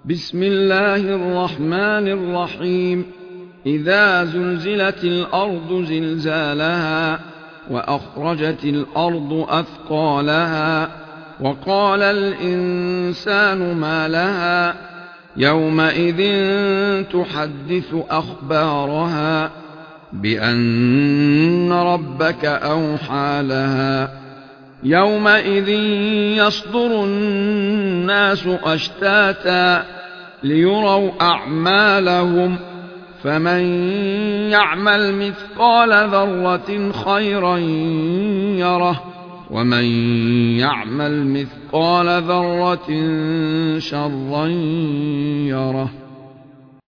بسم الله الرحمن الرحيم. إذا زلزلت الأرض زلزالها وأخرجت الأرض أثقالها وقال الإنسان ما لها يومئذ تحدث أخبارها بأن ربك أوحى لها يومئذ يصدر الناس أشتاتا ليروا أعمالهم فمن يعمل مثقال ذرة خيرا يره ومن يعمل مثقال ذرة شرا يره.